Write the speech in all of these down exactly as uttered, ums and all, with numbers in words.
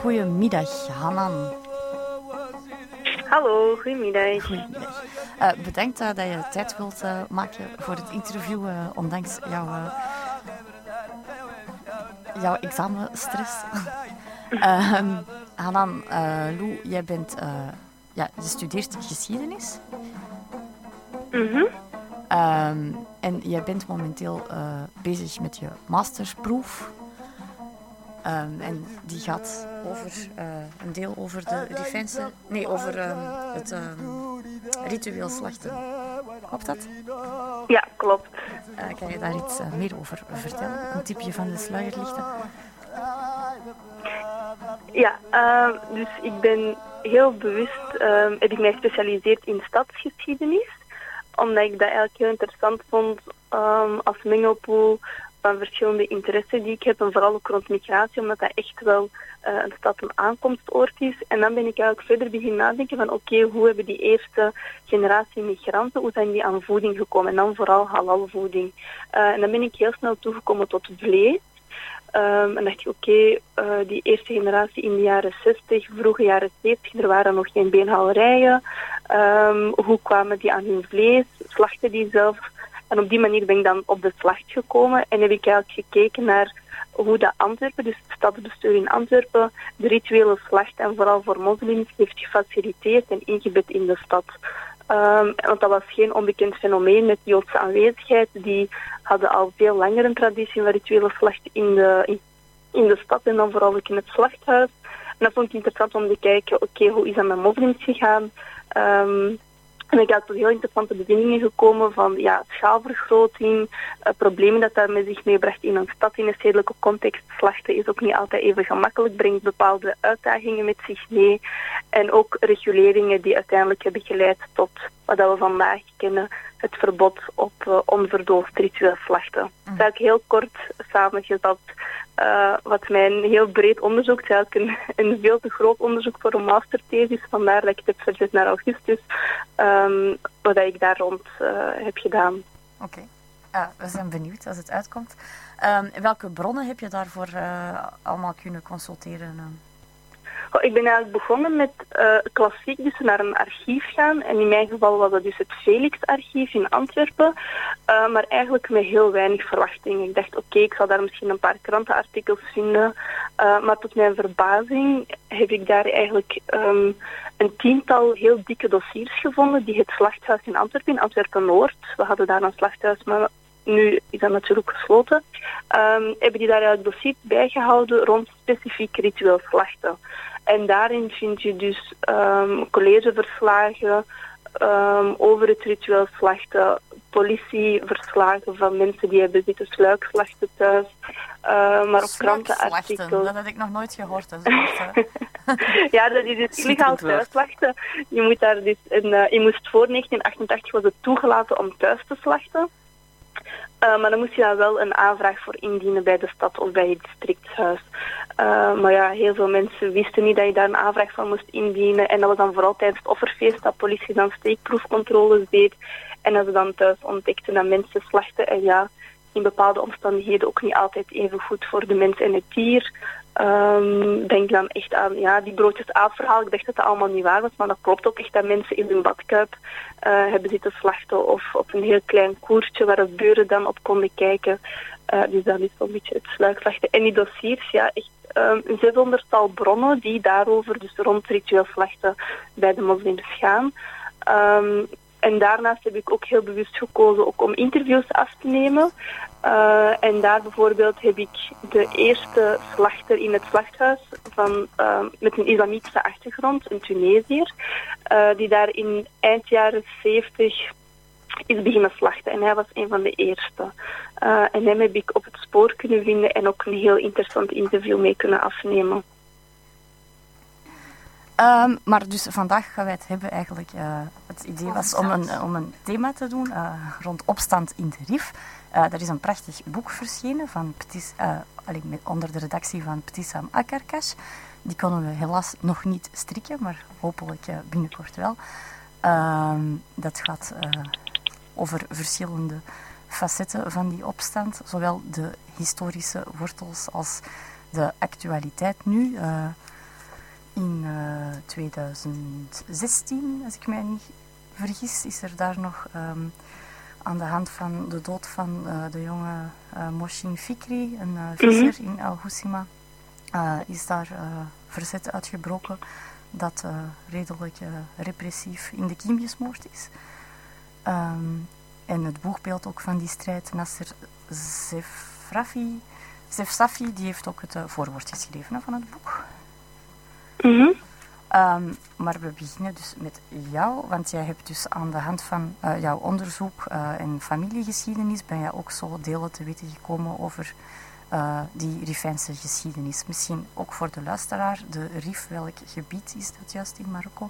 Goedemiddag, Hanan. Hallo, goedemiddag. Goedemiddag. Uh, bedankt uh, dat je tijd wilt uh, maken voor het interview, uh, ondanks jouw, uh, jouw examenstress. uh, Hanan, uh, Lou, jij bent, uh, ja, je studeert geschiedenis. Mm-hmm. Um, en jij bent momenteel uh, bezig met je mastersproef. Um, en die gaat over uh, een deel over de defensie, nee, over um, het um, ritueel slachten. Klopt dat? Ja, klopt. Uh, kan je daar iets uh, meer over vertellen? Een tipje van de sluier lichten? Ja, uh, dus ik ben heel bewust, uh, heb ik mij gespecialiseerd in stadsgeschiedenis, omdat ik dat eigenlijk heel interessant vond um, als mengelpool van verschillende interesses die ik heb, en vooral ook rond migratie, omdat dat echt wel uh, een stad een aankomstoord is. En dan ben ik eigenlijk verder beginnen nadenken van oké, okay, hoe hebben die eerste generatie migranten, hoe zijn die aan voeding gekomen? En dan vooral halalvoeding. Uh, en dan ben ik heel snel toegekomen tot vlees. Um, en dacht ik, oké, okay, uh, die eerste generatie in de jaren zestig, vroege jaren zeventig, er waren nog geen beenhouwerijen. Um, hoe kwamen die aan hun vlees? Slachten die zelf? En op die manier ben ik dan op de slacht gekomen en heb ik eigenlijk gekeken naar hoe de Antwerpen, dus het stadsbestuur in Antwerpen, de rituele slacht en vooral voor moslims heeft gefaciliteerd en ingebed in de stad. Um, want dat was geen onbekend fenomeen met Joodse aanwezigheid. Die hadden al veel langer een traditie van rituele slacht in de, in, in de stad en dan vooral ook in het slachthuis. En dat vond ik interessant om te kijken, oké, okay, hoe is dat met moslims gegaan? Um, En ik had tot heel interessante bevindingen gekomen van ja, schaalvergroting, uh, problemen dat dat met zich meebracht in een stad, in een stedelijke context. Slachten is ook niet altijd even gemakkelijk, brengt bepaalde uitdagingen met zich mee. En ook reguleringen die uiteindelijk hebben geleid tot wat we vandaag kennen, het verbod op uh, onverdoofd ritueel slachten. Mm. Dat is eigenlijk heel kort samengevat. Uh, wat mijn heel breed onderzoek is, eigenlijk een, een veel te groot onderzoek voor een masterthesis. Vandaar dat ik het heb verzet naar augustus, um, wat ik daar rond uh, heb gedaan. Oké, okay. uh, we zijn benieuwd als het uitkomt. Um, welke bronnen heb je daarvoor uh, allemaal kunnen consulteren? Uh? Oh, ik ben eigenlijk begonnen met uh, klassiek, dus naar een archief gaan. En in mijn geval was dat dus het Felix-archief in Antwerpen. Uh, maar eigenlijk met heel weinig verwachting. Ik dacht, oké, okay, ik zal daar misschien een paar krantenartikels vinden. Uh, maar tot mijn verbazing heb ik daar eigenlijk um, een tiental heel dikke dossiers gevonden die het slachthuis in Antwerpen, in Antwerpen-Noord, we hadden daar een slachthuis, maar nu is dat natuurlijk gesloten, um, hebben die daar eigenlijk dossiers bijgehouden rond specifiek ritueel slachten. En daarin vind je dus um, collegeverslagen um, over het ritueel slachten, politieverslagen van mensen die hebben zitten sluikslachten thuis, uh, maar ook krantenartikels. Dat had ik nog nooit gehoord. Dat ja, dat is dus illegaal thuisslachten. Je moet daar dus een, uh, je moest voor negentien achtentachtig was het toegelaten om thuis te slachten. Uh, maar dan moest je daar wel een aanvraag voor indienen bij de stad of bij het districtshuis. Uh, maar ja, heel veel mensen wisten niet dat je daar een aanvraag voor moest indienen. En dat was dan vooral tijdens het offerfeest dat politie dan steekproefcontroles deed. En dat ze dan thuis ontdekten dat mensen slachten. En ja, in bepaalde omstandigheden ook niet altijd even goed voor de mens en het dier. Um, denk dan echt aan ja, die broodjes aapverhaal. Ik dacht dat dat allemaal niet waar was, maar dat klopt ook echt dat mensen in hun badkuip uh, hebben zitten slachten of op een heel klein koertje waar de buren dan op konden kijken. Uh, dus dat is zo'n beetje het sluikslachten. En die dossiers, ja, echt um, een zeshonderdtal bronnen die daarover, dus rond ritueel slachten bij de moslims gaan. Um, En daarnaast heb ik ook heel bewust gekozen ook om interviews af te nemen. Uh, en daar bijvoorbeeld heb ik de eerste slachter in het slachthuis van, uh, met een islamitische achtergrond, een Tunesiër, uh, die daar in eind jaren zeventig is beginnen slachten. En hij was een van de eerste. Uh, en hem heb ik op het spoor kunnen vinden en ook een heel interessant interview mee kunnen afnemen. Um, maar dus vandaag gaan wij het hebben eigenlijk, uh, het idee was om een, om een thema te doen uh, rond opstand in de Rif. Uh, er is een prachtig boek verschenen van Ptis, uh, alleen met, onder de redactie van Ptissam Akarkash. Die konden we helaas nog niet strikken, maar hopelijk uh, binnenkort wel. Uh, dat gaat uh, over verschillende facetten van die opstand, zowel de historische wortels als de actualiteit nu. Uh, in uh, twintig zestien, als ik mij niet vergis, is er daar nog um, aan de hand van de dood van uh, de jonge uh, Moshin Fikri, een uh, visser mm-hmm. in Al Hoceima, uh, is daar uh, verzet uitgebroken dat uh, redelijk uh, repressief in de kiem gesmoord is. Um, en het boegbeeld ook van die strijd, Nasser Zefrafi, Zefsafi, die heeft ook het uh, voorwoord geschreven hè, van het boek. Mm-hmm. Um, maar we beginnen dus met jou, want jij hebt dus aan de hand van uh, jouw onderzoek uh, en familiegeschiedenis ben jij ook zo delen te weten gekomen over uh, die Rifijnse geschiedenis. Misschien ook voor de luisteraar, de Rif, welk gebied is dat juist in Marokko?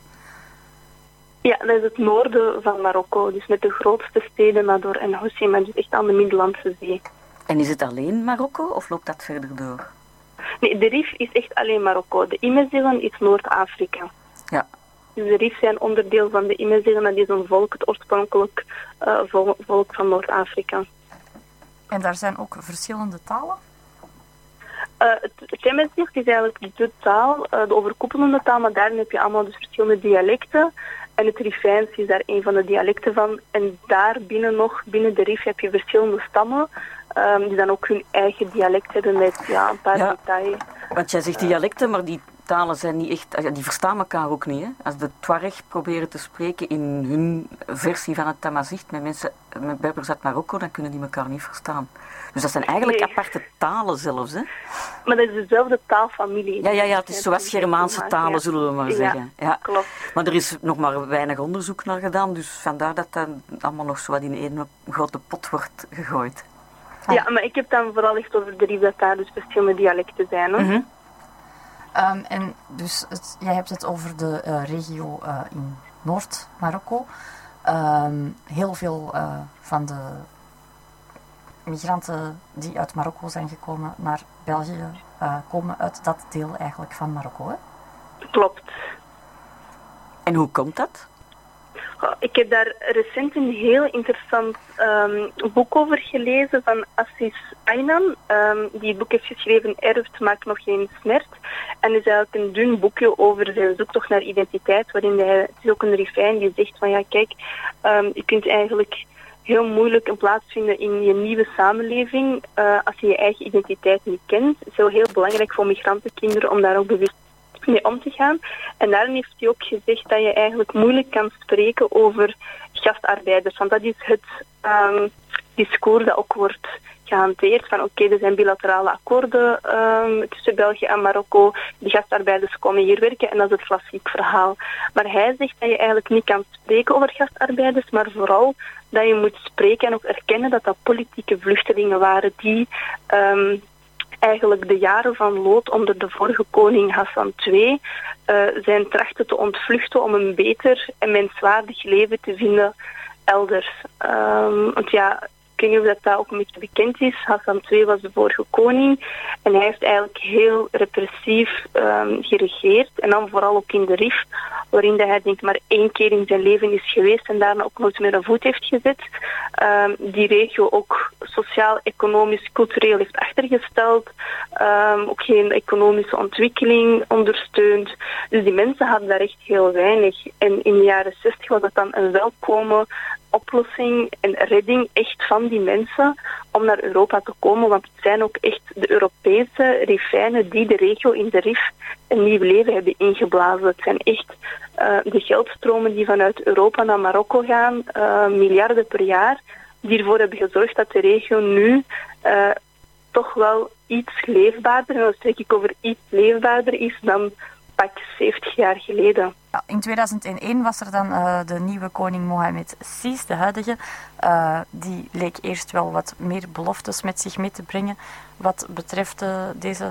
Ja, dat is het noorden van Marokko, dus met de grootste steden Nador en Hoceima, dus echt aan de Middellandse Zee. En is het alleen Marokko of loopt dat verder door? Nee, de Rif is echt alleen Marokko. De Imezighen is Noord-Afrika. Ja. Dus de Rif zijn onderdeel van de Imezighen, dat is een volk, het oorspronkelijk uh, vol, volk van Noord-Afrika. En daar zijn ook verschillende talen? Uh, het het Imezigh is eigenlijk de taal, uh, de overkoepelende taal, maar daarin heb je allemaal dus verschillende dialecten. En het Rifijns is daar een van de dialecten van. En daar binnen nog, binnen de Rif, heb je verschillende stammen. Um, die dan ook hun eigen dialect hebben met ja, een paar ja, details. Want jij zegt dialecten, maar die talen zijn niet echt... Die verstaan elkaar ook niet. Hè? Als de Tuareg proberen te spreken in hun versie van het Tamazight met mensen met Berbers uit Marokko, dan kunnen die elkaar niet verstaan. Dus dat zijn eigenlijk nee. aparte talen zelfs. Hè? Maar dat is dezelfde taalfamilie. Ja, ja, ja, het is zoals Germaanse talen, ja. zullen we maar zeggen. Ja, ja, klopt. Maar er is nog maar weinig onderzoek naar gedaan, dus vandaar dat dat allemaal nog zo wat in één grote pot wordt gegooid. Ja, maar ik heb dan vooral echt over de Rif dat daar dus verschillende dialecten zijn. Hè? Mm-hmm. Um, en dus het, jij hebt het over de uh, regio uh, in Noord-Marokko. Um, heel veel uh, van de migranten die uit Marokko zijn gekomen naar België uh, komen uit dat deel eigenlijk van Marokko, hè? Klopt. En hoe komt dat? Ik heb daar recent een heel interessant um, boek over gelezen van Assis Aynan. Um, die het boek heeft geschreven, Erft maakt nog geen smert. En het is eigenlijk een dun boekje over zijn zoektocht naar identiteit, waarin hij, het is ook een Rifijn die zegt van ja kijk, um, je kunt eigenlijk heel moeilijk een plaats vinden in je nieuwe samenleving uh, als je je eigen identiteit niet kent. Het is heel, heel belangrijk voor migrantenkinderen om daar ook bewust mee om te gaan. En daarin heeft hij ook gezegd dat je eigenlijk moeilijk kan spreken over gastarbeiders. Want dat is het um, discours dat ook wordt gehanteerd. Van oké, okay, er zijn bilaterale akkoorden um, tussen België en Marokko. Die gastarbeiders komen hier werken en dat is het klassiek verhaal. Maar hij zegt dat je eigenlijk niet kan spreken over gastarbeiders, maar vooral dat je moet spreken en ook erkennen dat dat politieke vluchtelingen waren die Um, eigenlijk de jaren van lood onder de vorige koning Hassan de Tweede uh, zijn trachten te ontvluchten om een beter en menswaardig leven te vinden elders. Um, want ja, ik weet niet of dat, dat ook een beetje bekend is. Hassan de Tweede was de vorige koning en hij heeft eigenlijk heel repressief um, geregeerd. En dan vooral ook in de Rif, waarin hij denk maar één keer in zijn leven is geweest en daarna ook nooit meer een voet heeft gezet. Um, die regio ook sociaal, economisch, cultureel heeft achtergesteld. Um, ook geen economische ontwikkeling ondersteund. Dus die mensen hadden daar echt heel weinig. En in de jaren zestig was dat dan een welkome oplossing en redding echt van die mensen om naar Europa te komen. Want het zijn ook echt de Europese Rifijnen die de regio in de Rif een nieuw leven hebben ingeblazen. Het zijn echt uh, de geldstromen die vanuit Europa naar Marokko gaan, uh, miljarden per jaar, die ervoor hebben gezorgd dat de regio nu uh, toch wel iets leefbaarder, en dan spreek ik over iets leefbaarder is dan pak zeventig jaar geleden. Ja, in tweeduizend één was er dan uh, de nieuwe koning Mohammed zes, de huidige. Uh, die leek eerst wel wat meer beloftes met zich mee te brengen wat betreft uh, deze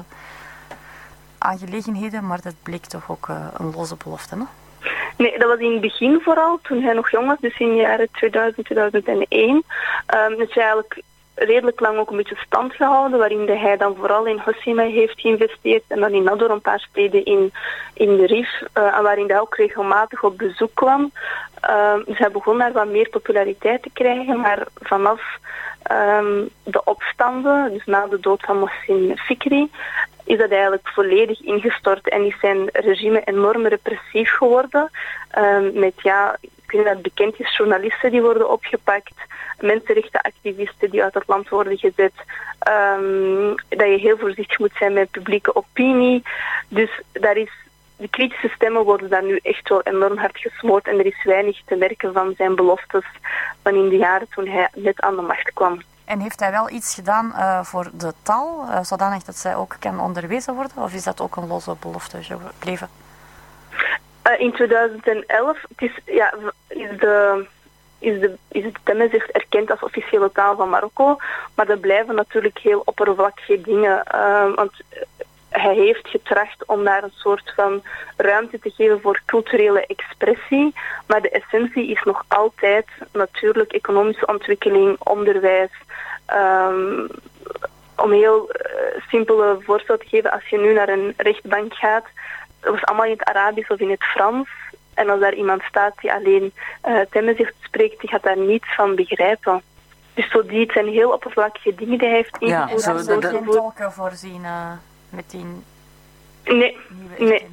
aangelegenheden, maar dat bleek toch ook uh, een loze belofte, hè? Nee, dat was in het begin vooral, toen hij nog jong was, dus in de jaren tweeduizend, tweeduizend één. Um, het is eigenlijk redelijk lang ook een beetje stand gehouden, waarin hij dan vooral in Hoceima heeft geïnvesteerd en dan in Nador een paar steden in, in de Rif, uh, en waarin hij ook regelmatig op bezoek kwam. Uh, dus hij begon daar wat meer populariteit te krijgen, maar vanaf um, de opstanden, dus na de dood van Mohsin Fikri, is dat eigenlijk volledig ingestort en is zijn regime enorm repressief geworden. Um, met, ja, ik weet niet dat bekend is, journalisten die worden opgepakt, mensenrechtenactivisten die uit het land worden gezet, um, dat je heel voorzichtig moet zijn met publieke opinie. Dus daar is, de kritische stemmen worden daar nu echt wel enorm hard gesmoord en er is weinig te merken van zijn beloftes van in de jaren toen hij net aan de macht kwam. En heeft hij wel iets gedaan uh, voor de taal, uh, zodanig dat zij ook kan onderwezen worden? Of is dat ook een losse belofte gebleven? Uh, in tweeduizend elf het is, ja, is de... is de, is de Tamazight erkend als officiële taal van Marokko, maar dat blijven natuurlijk heel oppervlakkige dingen, uh, want hij heeft getracht om daar een soort van ruimte te geven voor culturele expressie, maar de essentie is nog altijd natuurlijk economische ontwikkeling, onderwijs. Um, om een heel uh, simpele voorstel te geven, als je nu naar een rechtbank gaat, dat was allemaal in het Arabisch of in het Frans. En als daar iemand staat die alleen uh, Tamazight spreekt, die gaat daar niets van begrijpen. Dus zo die, het zijn heel oppervlakkige dingen die hij heeft ingevoerd. Ja, zo er geen tolken voorzien uh, met die nee, nieuwe nee.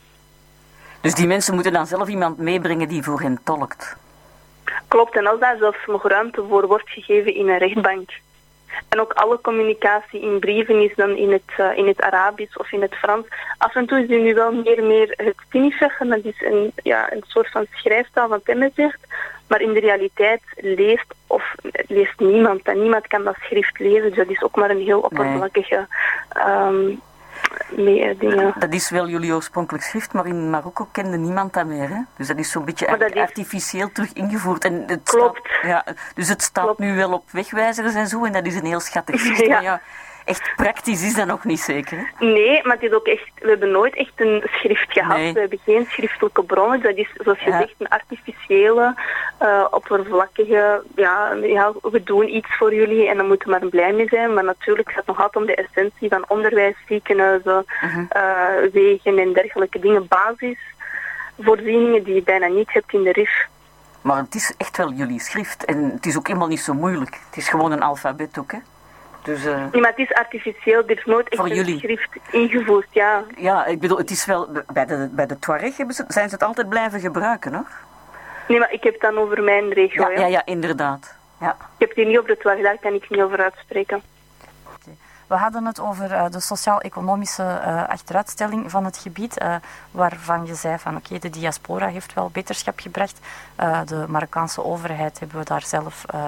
Dus die mensen moeten dan zelf iemand meebrengen die voor hen tolkt? Klopt, en als daar zelfs nog ruimte voor wordt gegeven in een rechtbank. En ook alle communicatie in brieven is dan in het, uh, in het Arabisch of in het Frans. Af en toe is er nu wel meer meer het Tinifeg, en dat is een, ja, een soort van schrijftaal van Tamazight. Maar in de realiteit leest of leest niemand. En niemand kan dat schrift lezen. Dus dat is ook maar een heel oppervlakkige um, mee, dingen. Dat is wel jullie oorspronkelijk schrift, maar in Marokko kende niemand dat meer. Hè? Dus dat is zo'n beetje art- is... artificieel terug ingevoerd. En het Klopt. Staat, ja, dus het staat Klopt. nu wel op wegwijzers en zo, en dat is een heel schattig schrift. Ja. Maar ja, echt praktisch is dat nog niet zeker. Hè? Nee, maar het is ook echt, we hebben nooit echt een schrift gehad. Nee. We hebben geen schriftelijke bronnen. Dat is, zoals je ja. zegt, een artificiële, uh, oppervlakkige, ja, ja, we doen iets voor jullie en dan moeten we maar blij mee zijn. Maar natuurlijk gaat het nog altijd om de essentie van onderwijs, ziekenhuizen, uh-huh. uh, wegen en dergelijke dingen. Basisvoorzieningen die je bijna niet hebt in de Rif. Maar het is echt wel jullie schrift en het is ook helemaal niet zo moeilijk. Het is gewoon een alfabet ook, hè? Dus, uh, nee, maar het is artificieel, er is nooit echt een jullie. schrift ingevoerd, ja. Ja, ik bedoel, het is wel, bij de, bij de Tuareg hebben ze, zijn ze het altijd blijven gebruiken, hoor. Nee, maar ik heb het dan over mijn regio, ja. Ja, ja, ja, inderdaad. Ja. Ik heb het hier niet over de Tuareg, daar kan ik niet over uitspreken. Okay. We hadden het over uh, de sociaal-economische uh, achteruitstelling van het gebied, uh, waarvan je zei van oké, okay, de diaspora heeft wel beterschap gebracht. Uh, de Marokkaanse overheid hebben we daar zelf... Uh,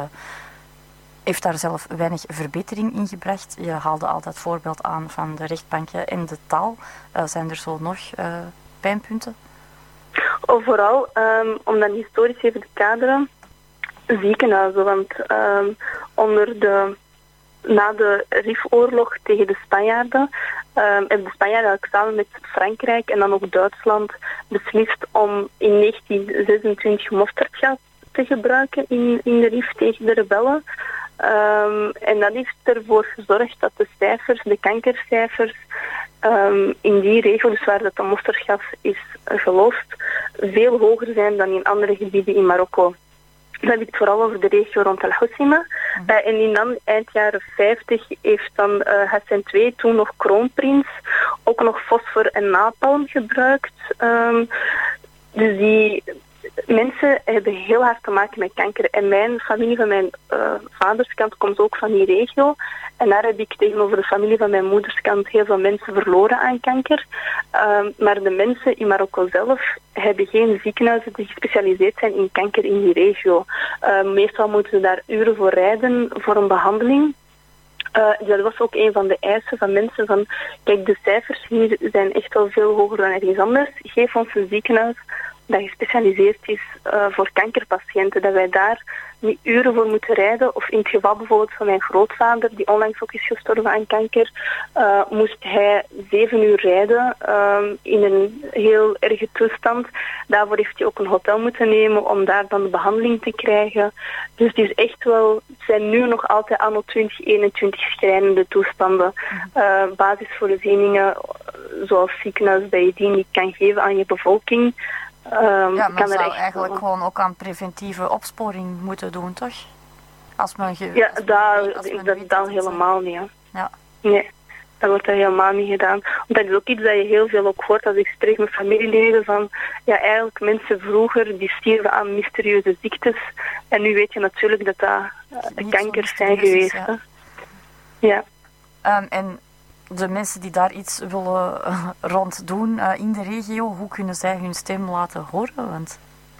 heeft daar zelf weinig verbetering in gebracht. Je haalde al dat voorbeeld aan van de rechtbanken en de taal. Uh, zijn er zo nog uh, pijnpunten? Oh, vooral, um, om dan historisch even te kaderen, ziekenhuizen. Want um, onder de, na de Rifoorlog tegen de Spanjaarden um, hebben de Spanjaarden eigenlijk samen met Frankrijk en dan ook Duitsland beslist om in negentien zesentwintig mosterdgas te gebruiken in, in de Rif tegen de rebellen. Um, en dat heeft ervoor gezorgd dat de cijfers, de kankercijfers, um, in die regio, dus waar dat de mosterdgas is uh, geloosd, veel hoger zijn dan in andere gebieden in Marokko. Dan heb ik het vooral over de regio rond Al-Hoceima. Mm. Uh, en in dan eind jaren vijftig heeft dan uh, Hassan de Tweede, toen nog kroonprins, ook nog fosfor en napalm gebruikt. Um, dus die... Mensen hebben heel hard te maken met kanker. En mijn familie van mijn uh, vaderskant komt ook van die regio. En daar heb ik tegenover de familie van mijn moederskant heel veel mensen verloren aan kanker. Uh, maar de mensen in Marokko zelf hebben geen ziekenhuizen die gespecialiseerd zijn in kanker in die regio. Uh, meestal moeten ze daar uren voor rijden voor een behandeling. Uh, dat was ook een van de eisen van mensen van, kijk, de cijfers hier zijn echt wel veel hoger dan ergens anders. Geef ons een ziekenhuis dat gespecialiseerd is uh, voor kankerpatiënten. Dat wij daar niet uren voor moeten rijden. Of in het geval bijvoorbeeld van mijn grootvader, die onlangs ook is gestorven aan kanker, uh, moest hij zeven uur rijden uh, in een heel erge toestand. Daarvoor heeft hij ook een hotel moeten nemen om daar dan de behandeling te krijgen. Dus het is echt wel, het zijn nu nog altijd anno twintig eenentwintig schrijnende toestanden. Uh, basisvoorzieningen, zoals ziekenhuis, dat je die niet kan geven aan je bevolking. Um, ja, men kan zou er echt eigenlijk wel... gewoon ook aan preventieve opsporing moeten doen, toch? Als men ge... Ja, als men dat, weet- als men dat weet dan dat het, helemaal niet. Hè. Ja. Nee, dat wordt er helemaal niet gedaan. Want dat is ook iets dat je heel veel ook hoort als ik spreek met familieleden van, ja, eigenlijk mensen vroeger die stierven aan mysterieuze ziektes. En nu weet je natuurlijk dat dat uh, Niet zo kankers zijn mysterieus is, geweest. ja. Hè. Ja. Um, en de mensen die daar iets willen uh, rond doen uh, in de regio, hoe kunnen zij hun stem laten horen? Want,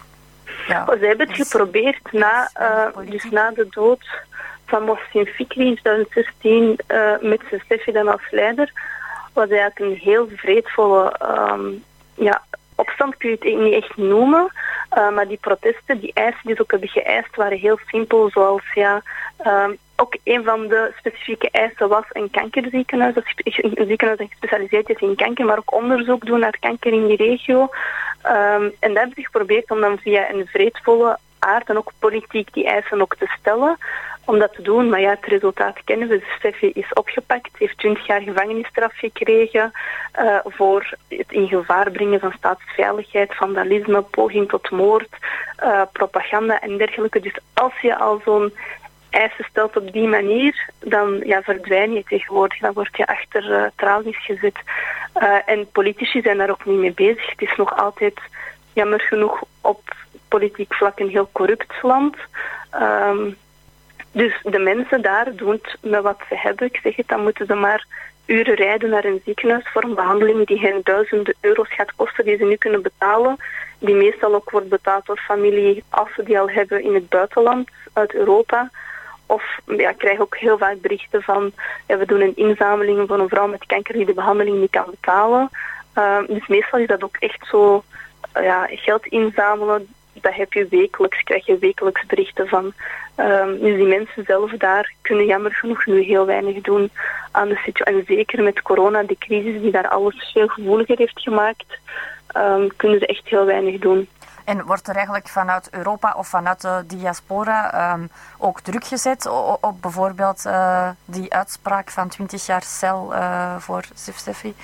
ja, Oh, ze hebben het dus- geprobeerd na, uh, politiek. dus na de dood van Mohsin Fikri in twintig zestien uh, met Steffi dan als leider. Was eigenlijk een heel vreedvolle um, ja, opstand, kun je het niet echt noemen. Uh, maar die protesten, die eisen die ze ook hebben geëist, waren heel simpel. Zoals ja, um, ook een van de specifieke eisen was een kankerziekenhuis. Dat is een ziekenhuis dat gespecialiseerd is in kanker, maar ook onderzoek doen naar kanker in die regio. Um, en dat hebben ze geprobeerd om dan via een vreedvolle aard en ook politiek die eisen ook te stellen. Om dat te doen, maar ja, het resultaat kennen we. Dus Steffi is opgepakt, heeft twintig jaar gevangenisstraf gekregen uh, voor het in gevaar brengen van staatsveiligheid, vandalisme, poging tot moord, uh, propaganda en dergelijke. Dus als je al zo'n eisen stelt op die manier, dan ja, verdwijn je tegenwoordig. Dan word je achter uh, tralies gezet. Uh, en politici zijn daar ook niet mee bezig. Het is nog altijd, jammer genoeg, op politiek vlak een heel corrupt land. Um, Dus de mensen daar doen het met wat ze hebben. Ik zeg het, dan moeten ze maar uren rijden naar een ziekenhuis voor een behandeling die hen duizenden euro's gaat kosten, die ze nu kunnen betalen. Die meestal ook wordt betaald door familie als ze die al hebben in het buitenland, uit Europa. Of ja, ik krijg ook heel vaak berichten van, ja, we doen een inzameling voor een vrouw met kanker die de behandeling niet kan betalen. Uh, dus meestal is dat ook echt zo, uh, ja, geld inzamelen. Dat heb je wekelijks, krijg je wekelijks berichten van. Um, dus die mensen zelf daar kunnen jammer genoeg nu heel weinig doen aan de situatie. En zeker met corona, de crisis die daar alles veel gevoeliger heeft gemaakt, um, kunnen ze echt heel weinig doen. En wordt er eigenlijk vanuit Europa of vanuit de diaspora um, ook druk gezet op, op bijvoorbeeld uh, die uitspraak van twintig jaar cel uh, voor Sif Steffi?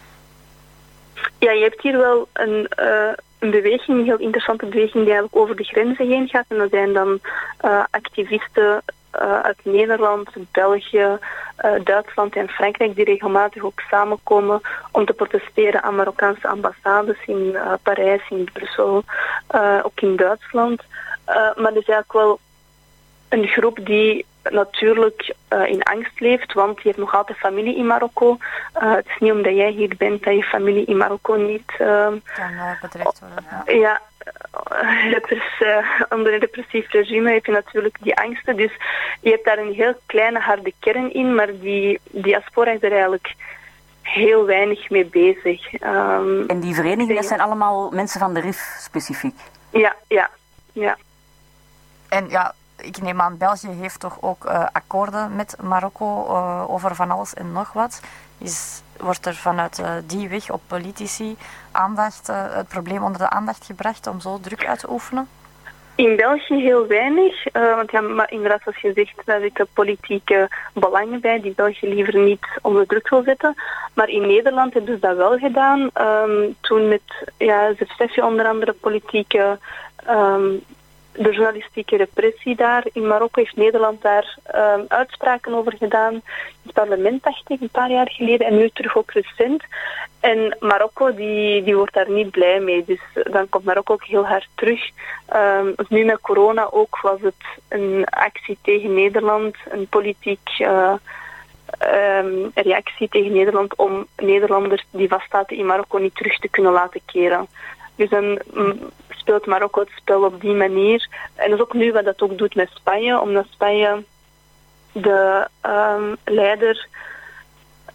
Ja, je hebt hier wel een... Uh, Een beweging, een heel interessante beweging die eigenlijk over de grenzen heen gaat. En dat zijn dan uh, activisten uh, uit Nederland, België, uh, Duitsland en Frankrijk die regelmatig ook samenkomen om te protesteren aan Marokkaanse ambassades in uh, Parijs, in Brussel, uh, ook in Duitsland. Uh, maar er is eigenlijk wel een groep die natuurlijk uh, in angst leeft, want je hebt nog altijd familie in Marokko. Uh, het is niet omdat jij hier bent dat je familie in Marokko niet... Uh, kan uh, bedreigd worden. Ja, ja uh, repres, uh, onder een repressief regime heb je natuurlijk die angsten. Dus je hebt daar een heel kleine harde kern in, maar die diaspora is er eigenlijk heel weinig mee bezig. Um, en die verenigingen, dat zijn allemaal mensen van de R I F specifiek? Ja, ja, ja. En ja, ik neem aan, België heeft toch ook uh, akkoorden met Marokko uh, over van alles en nog wat. Is, wordt er vanuit uh, die weg op politici aandacht, uh, het probleem onder de aandacht gebracht om zo druk uit te oefenen? In België heel weinig, uh, want ja, maar inderdaad, zoals je zegt, daar zitten politieke belangen bij die België liever niet onder druk wil zetten. Maar in Nederland hebben ze dat wel gedaan. Um, toen met ja, Steffi onder andere politieke... Um, de journalistieke repressie daar in Marokko heeft Nederland daar um, uitspraken over gedaan. In het parlement, dacht ik, een paar jaar geleden en nu terug ook recent. En Marokko die, die wordt daar niet blij mee. Dus dan komt Marokko ook heel hard terug. Um, nu met corona ook was het een actie tegen Nederland, een politiek uh, um, reactie tegen Nederland om Nederlanders die vastzaten in Marokko niet terug te kunnen laten keren. Dus dan speelt Marokko het spel op die manier. En dat is ook nu wat dat ook doet met Spanje, omdat Spanje de um, leider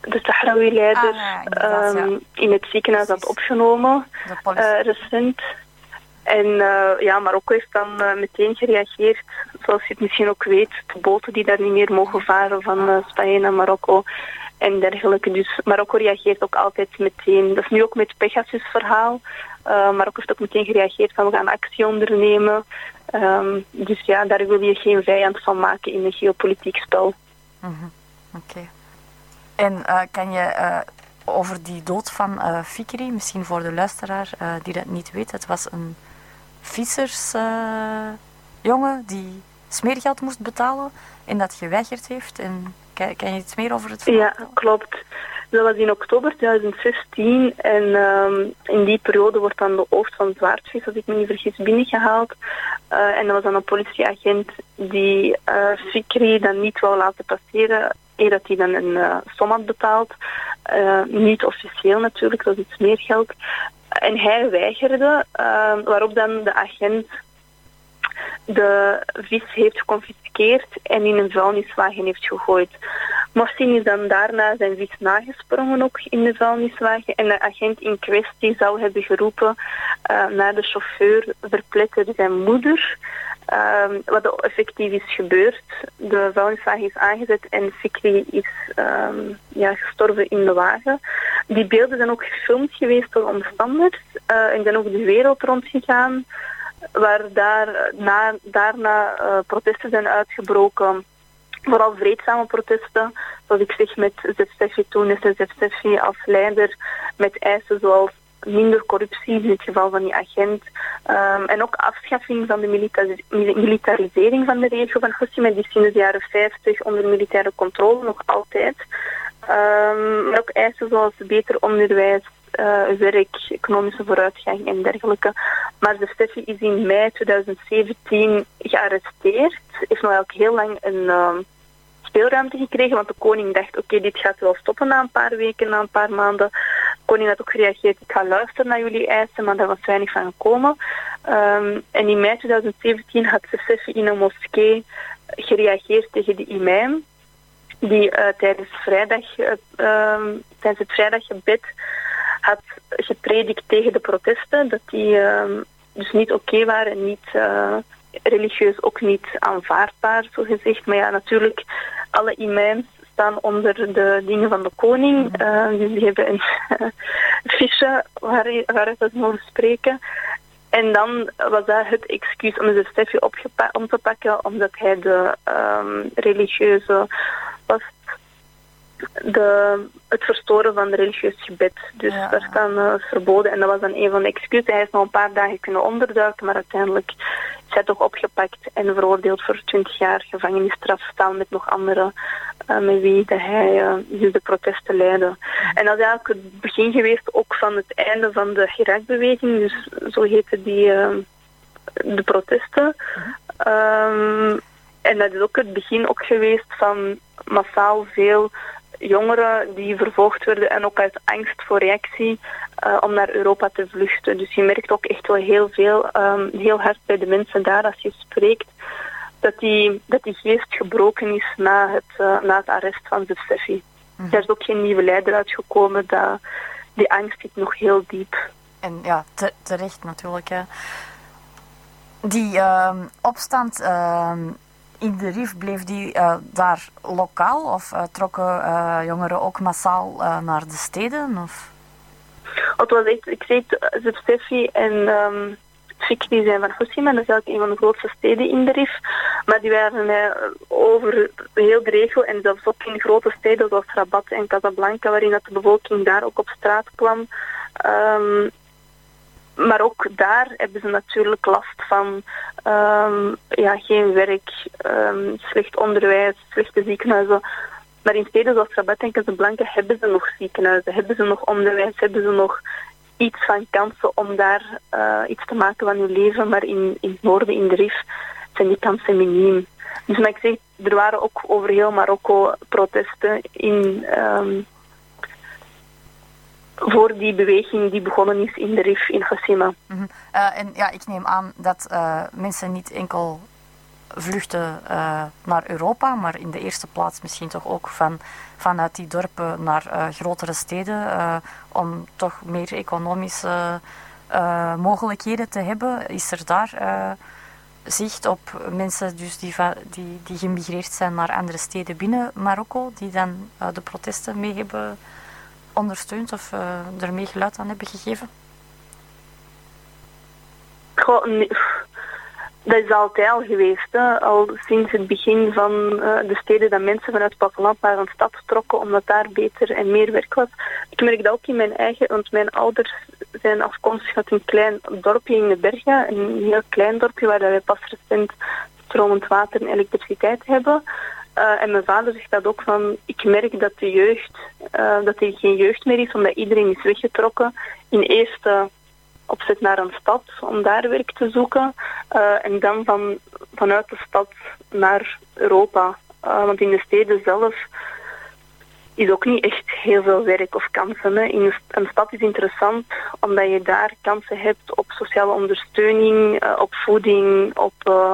de Sahrawi-leider, ah, ja, inderdaad, ja. um, in het ziekenhuis had opgenomen, uh, recent. En uh, ja, Marokko heeft dan uh, meteen gereageerd, zoals je het misschien ook weet, de boten die daar niet meer mogen varen van uh, Spanje naar Marokko en dergelijke. Dus Marokko reageert ook altijd meteen. Dat is nu ook met het Pegasus-verhaal. Uh, Marokko heeft ook meteen gereageerd van we gaan actie ondernemen. Um, dus ja, daar wil je geen vijand van maken in een geopolitiek spel. Mm-hmm. Oké. Okay. En uh, kan je uh, over die dood van uh, Fikri, misschien voor de luisteraar uh, die dat niet weet, het was een vissersjongen uh, die smeergeld moest betalen en dat geweigerd heeft. En kan, kan je iets meer over het verhaal? Ja, klopt. Dat was in oktober twintig zestien en um, in die periode wordt dan de oogst van zwaardvis, als ik me niet vergis, binnengehaald. Uh, en dat was dan een politieagent die uh, Fikri dan niet wou laten passeren, eer dat hij dan een uh, som had betaald. Uh, niet officieel natuurlijk, dat is iets meer geld. En hij weigerde, uh, waarop dan de agent de vis heeft geconfiskeerd en in een vuilniswagen heeft gegooid. Mohsin is dan daarna zijn vis nagesprongen ook in de vuilniswagen en de agent in kwestie zou hebben geroepen uh, naar de chauffeur, verpletter zijn moeder. Uh, wat er effectief is gebeurd. De vuilniswagen is aangezet en Fikri is um, ja, gestorven in de wagen. Die beelden zijn ook gefilmd geweest door omstanders uh, en zijn ook de wereld rondgegaan, waar daar, na, daarna uh, protesten zijn uitgebroken. Vooral vreedzame protesten, zoals ik zeg, met Zefzefi toen, Zefzefi als leider, met eisen zoals minder corruptie in het geval van die agent. Um, en ook afschaffing van de milita- militarisering van de regio van Hoceima, die sinds de jaren vijftig onder militaire controle nog altijd. Um, maar ook eisen zoals beter onderwijs, uh, werk, economische vooruitgang en dergelijke. Maar Zefzefi is in mei twintig zeventien gearresteerd. Heeft nog eigenlijk heel lang een uh, speelruimte gekregen, want de koning dacht, oké, okay, dit gaat wel stoppen na een paar weken, na een paar maanden. De koning had ook gereageerd, ik ga luisteren naar jullie eisen, maar daar was weinig van gekomen. Um, en in mei twintig zeventien had Zefzefi in een moskee gereageerd tegen de imam, die uh, tijdens, vrijdag, uh, um, tijdens het vrijdaggebed had gepredikt tegen de protesten, dat die uh, dus niet oké okay waren en niet uh, religieus ook niet aanvaardbaar, zo gezegd. Maar ja, natuurlijk, alle imams staan onder de dingen van de koning, uh, dus die hebben een fiche waar, waar we mogen spreken. En dan was dat het excuus om de Zefzefi om te pakken, omdat hij de um, religieuze was, de, het verstoren van het religieus gebed. Dus ja, daar staan uh, verboden en dat was dan een van de excuses. Hij is nog een paar dagen kunnen onderduiken, maar uiteindelijk is hij toch opgepakt en veroordeeld voor twintig jaar gevangenisstraf, staan met nog anderen uh, met wie dat hij uh, dus de protesten leidde. En dat is eigenlijk het begin geweest ook van het einde van de Hirak-beweging, dus zo heette die uh, de protesten. Um, en dat is ook het begin ook geweest van massaal veel jongeren die vervolgd werden en ook uit angst voor reactie uh, om naar Europa te vluchten. Dus je merkt ook echt wel heel veel, um, heel hard bij de mensen daar als je spreekt, dat die, dat die geest gebroken is na het, uh, na het arrest van Zefzefi. Mm-hmm. Er is ook geen nieuwe leider uitgekomen, dat, die angst zit nog heel diep. En ja, te, terecht natuurlijk. Hè. Die uh, opstand Uh, in de Rif, bleef die uh, daar lokaal of uh, trokken uh, jongeren ook massaal uh, naar de steden? Of? Het was echt, ik zei het, Zefzefi en um, Fikri zijn van Hoceima, dat is eigenlijk een van de grootste steden in de Rif. Maar die waren uh, over heel de regio en zelfs ook in grote steden zoals Rabat en Casablanca, waarin dat de bevolking daar ook op straat kwam. Um, Maar ook daar hebben ze natuurlijk last van um, ja, geen werk, um, slecht onderwijs, slechte ziekenhuizen. Maar in steden zoals Rabat en Casablanca hebben ze nog ziekenhuizen, hebben ze nog onderwijs, hebben ze nog iets van kansen om daar uh, iets te maken van hun leven. Maar in, in het noorden, in de Rif, zijn die kansen miniem. Dus maar ik zeg, er waren ook over heel Marokko protesten in Um, voor die beweging die begonnen is in de Rif in Hoceima. Mm-hmm. Uh, en ja, ik neem aan dat uh, mensen niet enkel vluchten uh, naar Europa, maar in de eerste plaats misschien toch ook van, vanuit die dorpen naar uh, grotere steden, uh, om toch meer economische uh, mogelijkheden te hebben. Is er daar uh, zicht op mensen dus die, die, die gemigreerd zijn naar andere steden binnen Marokko, die dan uh, de protesten mee hebben ondersteund of uh, er mee geluid aan hebben gegeven? Goh, nee. Dat is altijd al geweest. Hè. Al sinds het begin van uh, de steden dat mensen vanuit het platteland naar een stad trokken omdat daar beter en meer werk was. Ik merk dat ook in mijn eigen, want mijn ouders zijn afkomstig uit een klein dorpje in de bergen. Een heel klein dorpje waar wij pas recent stromend water en elektriciteit hebben. Uh, en mijn vader zegt dat ook van, ik merk dat de jeugd, uh, dat er geen jeugd meer is, omdat iedereen is weggetrokken. In eerste opzet naar een stad om daar werk te zoeken. Uh, en dan van, vanuit de stad naar Europa. Uh, want in de steden zelf is ook niet echt heel veel werk of kansen. Hè. In een stad is interessant omdat je daar kansen hebt op sociale ondersteuning, uh, op voeding, op, uh,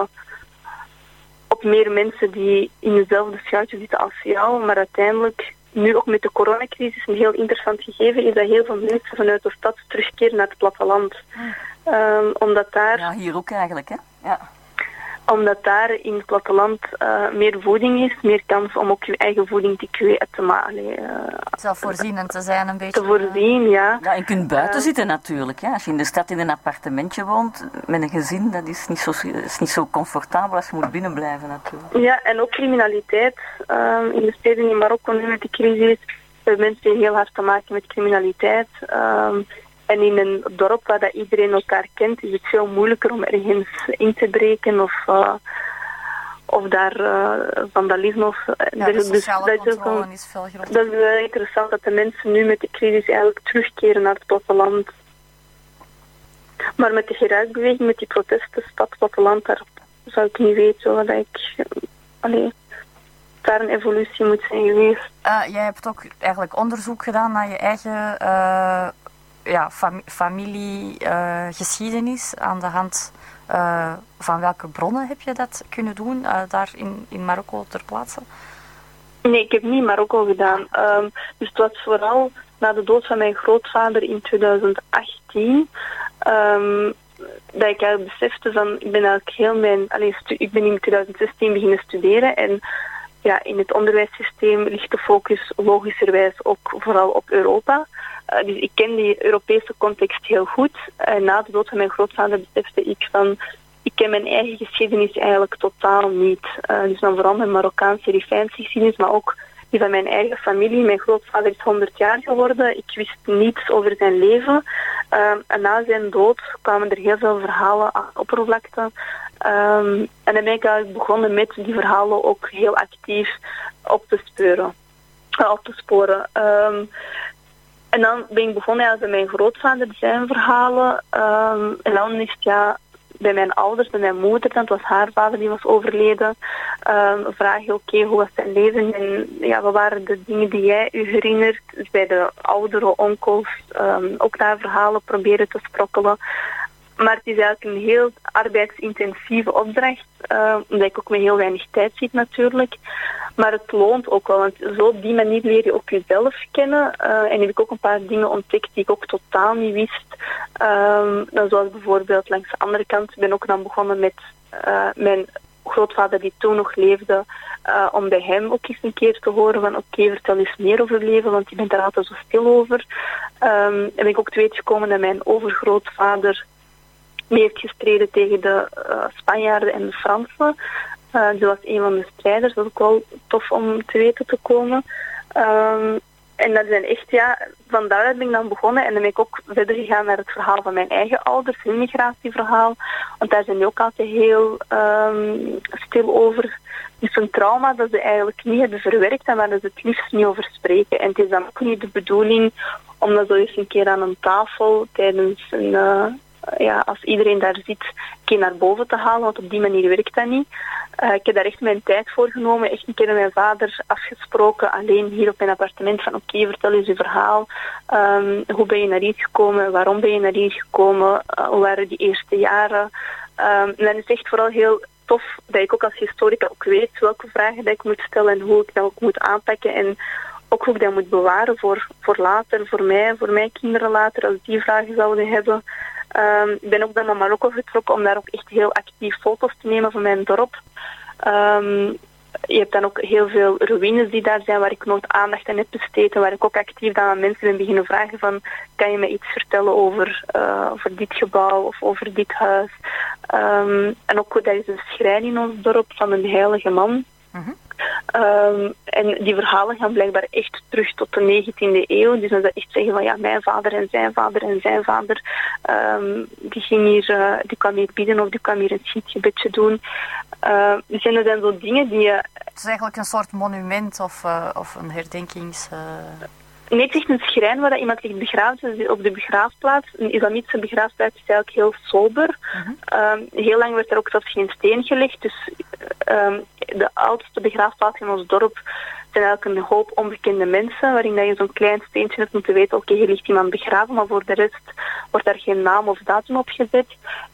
op meer mensen die in dezelfde schuitje zitten als jou. Maar uiteindelijk, nu ook met de coronacrisis, een heel interessant gegeven is dat heel veel mensen vanuit de stad terugkeren naar het platteland. Um, omdat daar... Ja, hier ook eigenlijk, hè? Ja. Omdat daar in het platteland uh, meer voeding is, meer kans om ook je eigen voeding te kweken, te maken. Uh, Zelfvoorzienend te zijn een beetje. Te voorzien, ja. Ja, je kunt buiten uh, zitten natuurlijk. Hè. Als je in de stad in een appartementje woont, met een gezin, dat is niet zo, is niet zo comfortabel als je moet binnenblijven natuurlijk. Ja, en ook criminaliteit. Uh, in de steden in Marokko nu met de crisis hebben mensen heel hard te maken met criminaliteit. Uh, En in een dorp waar dat iedereen elkaar kent, is het veel moeilijker om ergens in te breken of, uh, of daar uh, vandalisme of... Ja, de sociale dus, controle dat is, is veel groter. Dat is wel interessant dat de mensen nu met de crisis eigenlijk terugkeren naar het platteland. Maar met de geruikbeweging, met die protesten, stad, platteland, daar zou ik niet weten wat ik... Uh, allee, daar een evolutie moet zijn geweest. Uh, jij hebt ook eigenlijk onderzoek gedaan naar je eigen... Uh, Ja, fam- familiegeschiedenis. Uh, aan de hand uh, van welke bronnen heb je dat kunnen doen, uh, daar in, in Marokko ter plaatse? Nee, ik heb niet Marokko gedaan. Um, dus het was vooral na de dood van mijn grootvader in twintig achttien... Um, dat ik eigenlijk besefte van, ik ben eigenlijk heel mijn... Allez, stu- ik ben in twintig zestien beginnen studeren en ja, in het onderwijssysteem ligt de focus logischerwijs ook vooral op Europa. Uh, dus ik ken die Europese context heel goed. En uh, na de dood van mijn grootvader besefte ik van, ik ken mijn eigen geschiedenis eigenlijk totaal niet. Uh, dus dan vooral mijn Marokkaanse Rifijnse geschiedenis, maar ook die van mijn eigen familie. Mijn grootvader is honderd jaar geworden. Ik wist niets over zijn leven. Uh, en na zijn dood kwamen er heel veel verhalen aan de oppervlakte. Um, en dan ben ik eigenlijk begonnen met die verhalen ook heel actief op te speuren. Uh, op te sporen. Um, En dan ben ik begonnen ja, bij mijn grootvader, zijn verhalen. Um, en dan is het ja, bij mijn ouders, bij mijn moeder, dat was haar vader die was overleden. Um, vraag je, oké, okay, hoe was zijn leven? En ja, wat waren de dingen die jij u herinnert? Dus bij de oudere onkels um, ook daar verhalen proberen te sprokkelen. Maar het is eigenlijk een heel arbeidsintensieve opdracht, uh, omdat ik ook met heel weinig tijd zit natuurlijk. Maar het loont ook wel, want zo op die manier leer je ook jezelf kennen. Uh, en heb ik ook een paar dingen ontdekt die ik ook totaal niet wist. Um, zoals bijvoorbeeld langs de andere kant, ik ben ook dan begonnen met uh, mijn grootvader die toen nog leefde, uh, om bij hem ook eens een keer te horen van oké, okay, vertel eens meer over het leven, want je bent daar altijd zo stil over. Um, en ben ik ook te weten gekomen dat mijn overgrootvader mee heeft gestreden tegen de uh, Spanjaarden en de Fransen. Uh, die was een van de strijders. Dat is ook wel tof om te weten te komen. Um, en dat zijn echt, ja, van daaruit ben ik dan begonnen. En dan ben ik ook verder gegaan naar het verhaal van mijn eigen ouders, hun migratieverhaal. Want daar zijn die ook altijd heel um, stil over. Dus een trauma dat ze eigenlijk niet hebben verwerkt en waar ze het liefst niet over spreken. En het is dan ook niet de bedoeling om dat zo eens een keer aan een tafel tijdens een... Uh, ja, als iedereen daar zit, een keer naar boven te halen, want op die manier werkt dat niet. Uh, ik heb daar echt mijn tijd voor genomen, echt een keer met mijn vader afgesproken, alleen hier op mijn appartement, van oké, okay, vertel eens je verhaal. Um, hoe ben je naar hier gekomen? Waarom ben je naar hier gekomen? Uh, hoe waren die eerste jaren? Um, en dan is het echt vooral heel tof dat ik ook als historica ook weet welke vragen dat ik moet stellen en hoe ik dat ook moet aanpakken en ook hoe ik dat moet bewaren voor, voor later, voor mij, voor mijn kinderen later, als die vragen zouden hebben. Um, ik ben ook dan naar Marokko getrokken om daar ook echt heel actief foto's te nemen van mijn dorp. Um, je hebt dan ook heel veel ruïnes die daar zijn waar ik nooit aandacht aan heb besteed en waar ik ook actief dan aan mensen ben beginnen vragen van kan je me iets vertellen over, uh, over dit gebouw of over dit huis. Um, en ook dat is een schrijn in ons dorp van een heilige man. Mm-hmm. Um, en die verhalen gaan blijkbaar echt terug tot de negentiende eeuw. Dus dat echt zeggen van ja, mijn vader en zijn vader en zijn vader, um, die ging hier, uh, die kwam hier bidden of die kwam hier een schietgebedje doen. Uh, dus zijn er dan zo dingen die je... Het is eigenlijk een soort monument of, uh, of een herdenkings... Uh... Nee, het is echt een schrijn waar iemand ligt begraven. Dus op de begraafplaats, een islamitische begraafplaats, is eigenlijk heel sober. Uh-huh. Um, heel lang werd er ook zelfs geen steen gelegd. Dus um, de oudste begraafplaats in ons dorp zijn eigenlijk een hoop onbekende mensen, waarin dat je zo'n klein steentje hebt om te weten, oké, okay, hier ligt iemand begraven, maar voor de rest wordt daar geen naam of datum op gezet.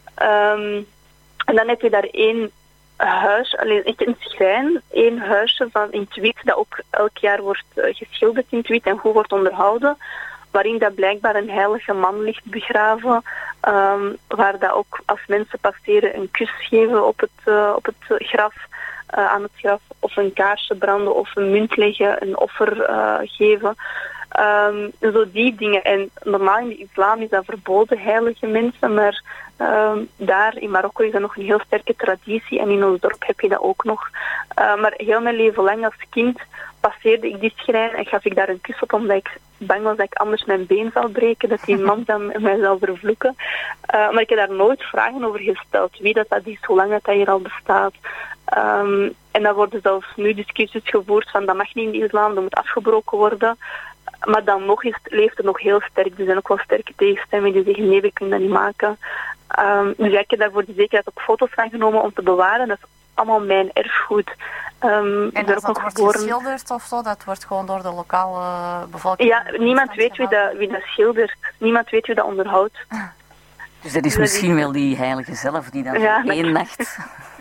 Um, en dan heb je daar één huis, alleen echt een schrijn, één huisje van in Twiet, dat ook elk jaar wordt uh, geschilderd in Twiet en goed wordt onderhouden, waarin dat blijkbaar een heilige man ligt begraven, um, waar dat ook als mensen passeren een kus geven op het, uh, op het graf, uh, aan het graf, of een kaarsje branden, of een munt leggen, een offer uh, geven. Um, zo die dingen. En normaal in de islam is dat verboden, heilige mensen, maar um, daar in Marokko is dat nog een heel sterke traditie en in ons dorp heb je dat ook nog. Uh, maar heel mijn leven lang als kind passeerde ik die schrijn en gaf ik daar een kus op omdat ik bang was dat ik anders mijn been zou breken, dat die man dan mij zou vervloeken. Uh, maar ik heb daar nooit vragen over gesteld, wie dat, dat is, hoe lang dat, dat hier al bestaat. Um, en dan worden zelfs nu discussies gevoerd van dat mag niet in de islam, dat moet afgebroken worden. Maar dan nog is, leeft het nog heel sterk. Er zijn ook wel sterke tegenstemmingen die zeggen nee, we kunnen dat niet maken. Um, dus ja, ik heb daarvoor de zekerheid ook foto's van genomen om te bewaren. Dat is allemaal mijn erfgoed. Um, en als dat wordt geboren... geschilderd of zo, dat wordt gewoon door de lokale bevolking... Ja, niemand weet wie dat, wie dat schildert. Niemand weet wie dat onderhoudt. Dus dat is misschien wel die heilige zelf die dan ja, één nacht...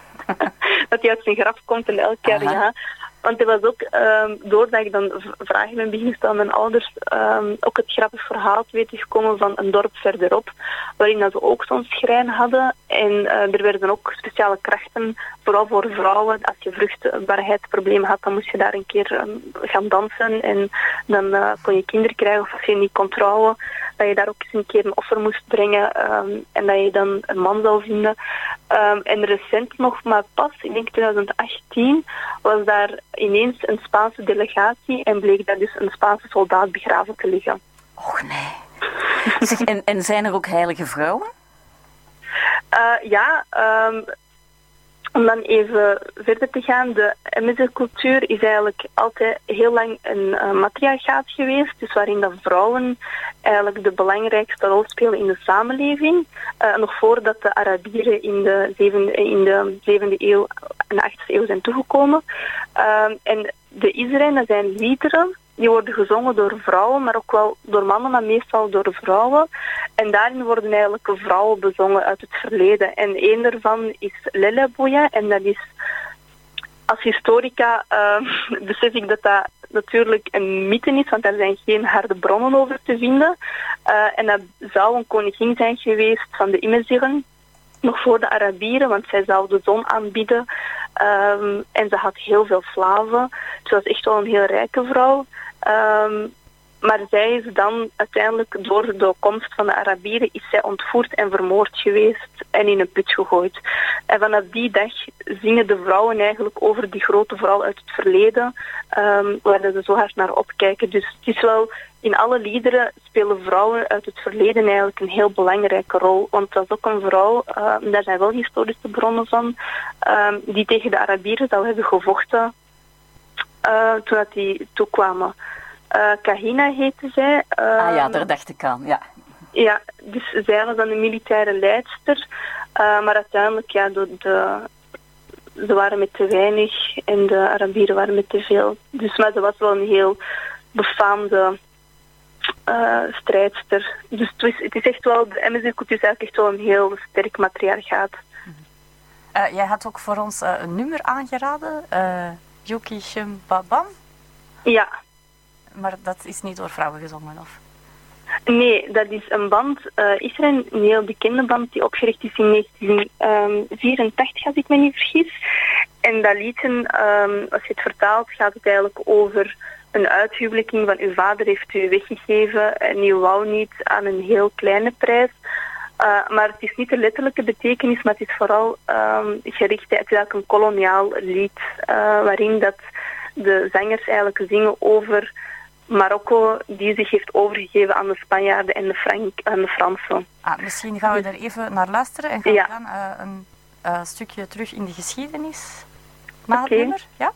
dat hij uit zijn graf komt en elk jaar, Aha. ja... Want het was ook, um, doordat ik dan vragen ben beginnen stellen aan mijn ouders, um, ook het grappig verhaal te weten gekomen van een dorp verderop, waarin dat ze ook zo'n schrijn hadden. En uh, er werden ook speciale krachten, vooral voor vrouwen. Als je vruchtbaarheidsproblemen had, dan moest je daar een keer um, gaan dansen en dan uh, kon je kinderen krijgen. Of als je niet kon trouwen, dat je daar ook eens een keer een offer moest brengen um, en dat je dan een man zou vinden. Um, en recent nog maar pas, ik denk twintig achttien, was daar ineens een Spaanse delegatie en bleek daar dus een Spaanse soldaat begraven te liggen. Och nee. Zeg, en, en zijn er ook heilige vrouwen? Uh, ja, um, om dan even verder te gaan, de Amazigh-cultuur is eigenlijk altijd heel lang een uh, matriarchaat geweest, dus waarin dat vrouwen eigenlijk de belangrijkste rol spelen in de samenleving. Uh, nog voordat de Arabieren in de zevende, in de zevende eeuw en de achtste eeuw zijn toegekomen. Uh, en de Israël, dat zijn liederen, die worden gezongen door vrouwen, maar ook wel door mannen, maar meestal door vrouwen. En daarin worden eigenlijk vrouwen bezongen uit het verleden. En één daarvan is Lele Bouya. En dat is, als historica uh, besef ik dat dat natuurlijk een mythe is, want daar zijn geen harde bronnen over te vinden. Uh, en dat zou een koningin zijn geweest van de Imezighen, nog voor de Arabieren, want zij zou de zon aanbieden. Um, en ze had heel veel slaven. Ze was echt wel een heel rijke vrouw. Um, maar zij is dan uiteindelijk door de komst van de Arabieren is zij ontvoerd en vermoord geweest en in een put gegooid. En vanaf die dag zingen de vrouwen eigenlijk over die grote vrouw uit het verleden, um, waar ze zo hard naar opkijken. Dus het is wel, in alle liederen spelen vrouwen uit het verleden eigenlijk een heel belangrijke rol. Want dat is ook een vrouw, uh, daar zijn wel historische bronnen van, uh, die tegen de Arabieren zou hebben gevochten uh, toen dat die toekwamen. Uh, Kahina heette zij. Uh, ah ja, daar dacht ik aan, ja. Ja, dus zij was dan de militaire leidster. Uh, maar uiteindelijk, ja, de, de, ze waren met te weinig en de Arabieren waren met te veel. Dus, maar ze was wel een heel befaamde uh, strijdster. Dus het is, het is echt wel, de Amazigh-cultuur is eigenlijk echt wel een heel sterk matriarchaat. Uh, jij had ook voor ons uh, een nummer aangeraden, uh, Yuki Shum Babam. Ja. Maar dat is niet door vrouwen gezongen, of? Nee, dat is een band, uh, Israël, een heel bekende band die opgericht is in negentien vierentachtig, als ik me niet vergis. En dat liedje, um, als je het vertaalt, gaat het eigenlijk over een uithuwelijking van uw vader heeft u weggegeven en u wou niet aan een heel kleine prijs. Uh, maar het is niet de letterlijke betekenis, maar het is vooral um, gericht, het is eigenlijk een koloniaal lied, uh, waarin dat de zangers eigenlijk zingen over Marokko die zich heeft overgegeven aan de Spanjaarden en de, Frank, aan de Fransen. Ah, misschien gaan we er even naar luisteren en gaan ja. we dan uh, een uh, stukje terug in de geschiedenis na okay. het nummer. Ja?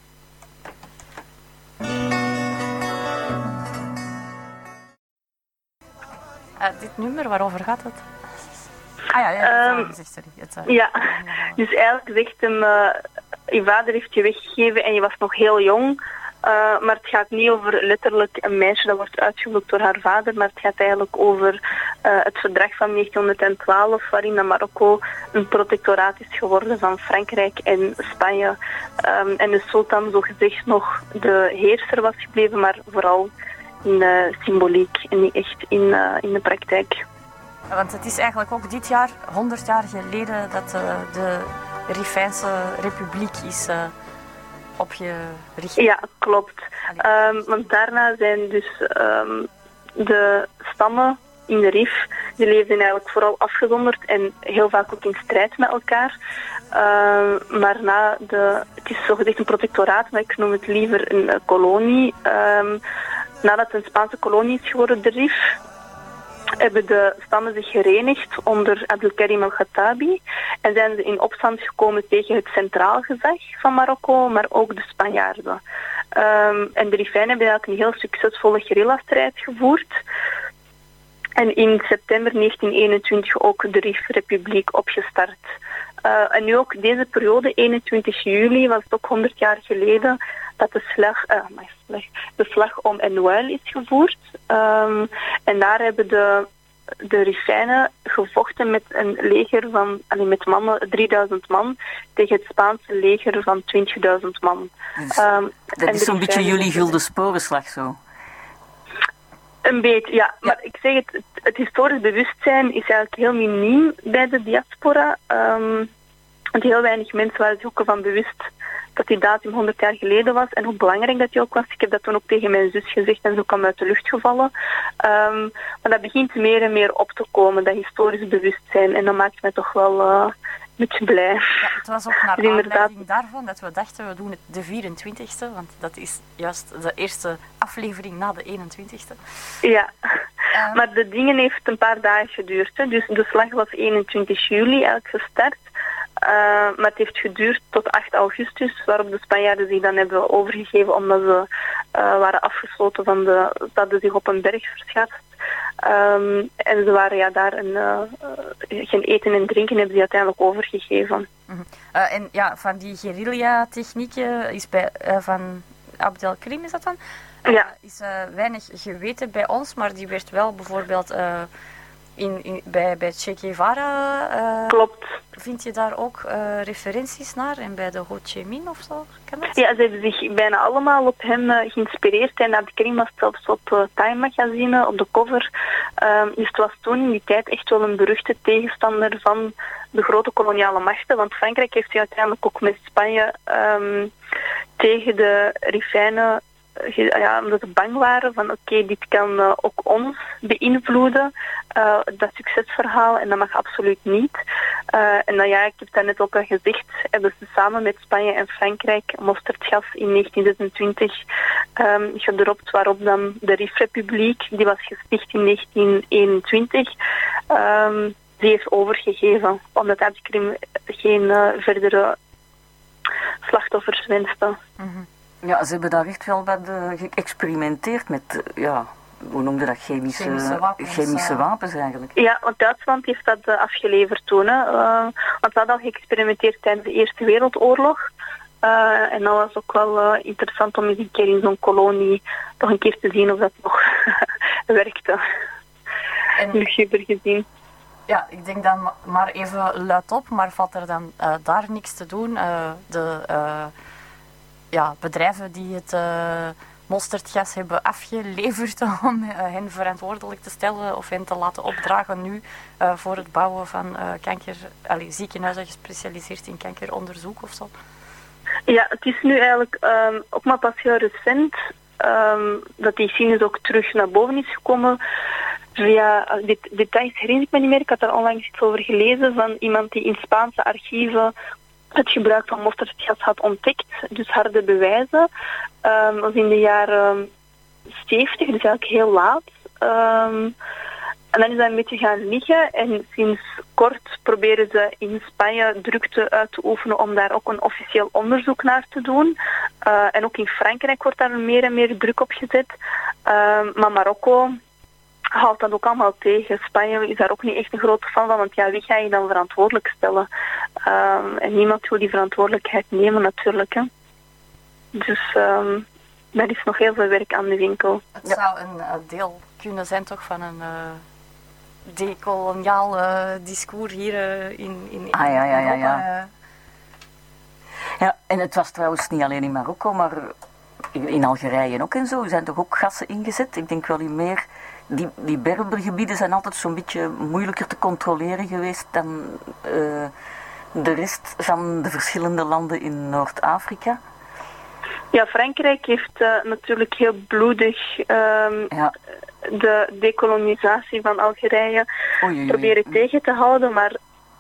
Uh, dit nummer, waarover gaat het? Ah ja, ja, dat um, gezegd, sorry. Het, uh, ja, dus eigenlijk zegt hem, uh, je vader heeft je weggegeven en je was nog heel jong. Uh, maar het gaat niet over letterlijk een meisje dat wordt uitgehuwelijkt door haar vader, maar het gaat eigenlijk over uh, het verdrag van negentienhonderdtwaalf, waarin Marokko een protectoraat is geworden van Frankrijk en Spanje. Um, en de sultan zogezegd nog de heerser was gebleven, maar vooral in uh, symboliek en niet echt in, uh, in de praktijk. Want het is eigenlijk ook dit jaar, honderd jaar geleden, dat uh, de Rifijnse Republiek is uh, opgericht. Ja, klopt. Um, want daarna zijn dus um, de stammen in de Rif, die leefden eigenlijk vooral afgezonderd en heel vaak ook in strijd met elkaar. Um, maar na de, het is zogezegd een protectoraat, maar ik noem het liever een uh, kolonie. Um, nadat het een Spaanse kolonie is geworden, de Rif, hebben de stammen zich gerenigd onder Abdelkarim al-Khattabi en zijn ze in opstand gekomen tegen het centraal gezag van Marokko, maar ook de Spanjaarden. Um, en de Rifijnen hebben eigenlijk een heel succesvolle guerrilla-strijd gevoerd. En in september negentien eenentwintig ook de Rif-republiek opgestart. Uh, en nu ook deze periode, eenentwintig juli, was het ook honderd jaar geleden dat de slag, uh, de slag om Enouel is gevoerd. Um, en daar hebben de, de Rifijnen gevochten met een leger van, allee, met mannen, drieduizend man, tegen het Spaanse leger van twintigduizend man. Dus, um, dat is zo'n beetje jullie gulden sporenslag zo? Een beetje, ja. Maar ja. ik zeg het, het, het historisch bewustzijn is eigenlijk heel miniem bij de diaspora. Um, want heel weinig mensen waren zich ook ervan bewust dat die datum honderd jaar geleden was en hoe belangrijk dat die ook was. Ik heb dat toen ook tegen mijn zus gezegd en zo kwam uit de lucht gevallen. Um, maar dat begint meer en meer op te komen, dat historisch bewustzijn. En dat maakt mij toch wel uh, een beetje blij. Ja, het was ook naar aanleiding daarvan dat we dachten, we doen het de vierentwintigste, want dat is juist de eerste aflevering na de eenentwintigste. Ja, um, maar de dingen heeft een paar dagen geduurd. Hè. Dus de slag was eenentwintig juli eigenlijk gestart. Uh, maar het heeft geduurd tot acht augustus, waarop de Spanjaarden zich dan hebben overgegeven omdat ze uh, waren afgesloten van de... Ze hadden zich op een berg verschaft. Um, en ze waren ja, daar een, uh, uh, geen eten en drinken, hebben ze uiteindelijk overgegeven. Mm-hmm. Uh, en ja, van die guerrilla-technieken is bij, uh, van Abdelkrim, is dat dan? Uh, ja. Is uh, weinig geweten bij ons, maar die werd wel bijvoorbeeld... Uh, In, in, bij, bij Che Guevara uh, Klopt. Vind je daar ook uh, referenties naar? En bij de Ho Chi Minh of zo? Kan dat? Ja, ze hebben zich bijna allemaal op hem uh, geïnspireerd. En Abdelkrim was zelfs op uh, Time magazine, op de cover. Um, dus het was toen in die tijd echt wel een beruchte tegenstander van de grote koloniale machten. Want Frankrijk heeft zich uiteindelijk ook met Spanje um, tegen de Rifijnen... Ja, omdat ze bang waren van oké, okay, dit kan uh, ook ons beïnvloeden, uh, dat succesverhaal, en dat mag absoluut niet. Uh, en dan ja, ik heb dat net ook al gezegd, hebben ze samen met Spanje en Frankrijk mosterdgas in negentien zesentwintig um, gedropt, waarop dan de Rif-republiek, die was gesticht in negentien eenentwintig, um, die heeft overgegeven, omdat Abdelkrim geen uh, verdere slachtoffers wenste. Mm-hmm. Ja, ze hebben daar echt wel wat uh, geëxperimenteerd met, uh, ja, hoe noemde dat, chemische, chemische, wapens, chemische uh... wapens eigenlijk. Ja, want Duitsland heeft dat uh, afgeleverd toen. Hè. Uh, want ze hadden al geëxperimenteerd tijdens de Eerste Wereldoorlog. Uh, en dat was ook wel uh, interessant om eens een keer in zo'n kolonie nog een keer te zien of dat nog werkte. En... Luguber gezien. Ja, ik denk dan maar even luid op, maar valt er dan uh, daar niks te doen? Uh, de uh, ja, bedrijven die het uh, mosterdgas hebben afgeleverd om uh, hen verantwoordelijk te stellen of hen te laten opdragen nu uh, voor het bouwen van uh, kanker, allez, ziekenhuizen gespecialiseerd in kankeronderzoek of zo? Ja, het is nu eigenlijk um, ook maar pas heel recent um, dat die geschiedenis ook terug naar boven is gekomen. Via, dit, details herinner ik me niet meer, ik had daar onlangs iets over gelezen van iemand die in Spaanse archieven het gebruik van mosterdgas had ontdekt, dus harde bewijzen. Um, dat was in de jaren zeventig, dus eigenlijk heel laat. Um, en dan is dat een beetje gaan liggen en sinds kort proberen ze in Spanje drukte uit te oefenen om daar ook een officieel onderzoek naar te doen. Uh, en ook in Frankrijk wordt daar meer en meer druk op gezet. Um, maar Marokko houdt dat ook allemaal tegen. Spanje is daar ook niet echt een grote fan van, want ja, wie ga je dan verantwoordelijk stellen? Um, en niemand wil die verantwoordelijkheid nemen natuurlijk. Hè. Dus um, er is nog heel veel werk aan de winkel. Het ja. zou een uh, deel kunnen zijn toch van een uh, decoloniaal uh, discours hier uh, in, in, in ah, ja, ja, Europa. Ja, ja. ja, en het was trouwens niet alleen in Marokko, maar in Algerije ook en zo. Er zijn toch ook gassen ingezet? Ik denk wel in meer... Die, die Berbergebieden zijn altijd zo'n beetje moeilijker te controleren geweest dan uh, de rest van de verschillende landen in Noord-Afrika. Ja, Frankrijk heeft uh, natuurlijk heel bloedig um, ja. de dekolonisatie van Algerije oei, oei, proberen oei. tegen te houden, maar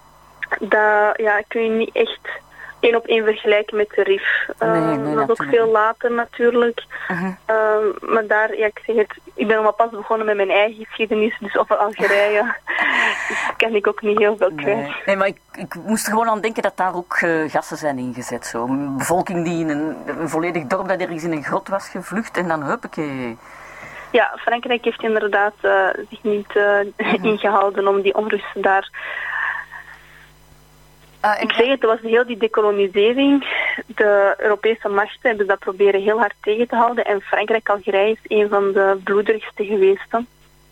dat ja, kun je niet echt één op één vergelijken met de R I F. Uh, nee, nee, dat is ook veel later natuurlijk. Uh-huh. Uh, maar daar, ja, ik zeg het, ik ben al pas begonnen met mijn eigen geschiedenis, dus over Algerije dus kan ik ook niet heel veel kwijt. Nee, nee maar ik, ik moest er gewoon aan denken dat daar ook uh, gassen zijn ingezet. Zo. Een bevolking die in een, een volledig dorp dat ergens in een grot was gevlucht en dan huppakee. Ja, Frankrijk heeft inderdaad uh, zich niet uh, uh-huh. ingehouden om die onrust daar... Uh, ik zeg het, er was heel die decolonisering. De Europese machten hebben dat proberen heel hard tegen te houden. En Frankrijk-Algerije is een van de bloederigste geweest. Uh,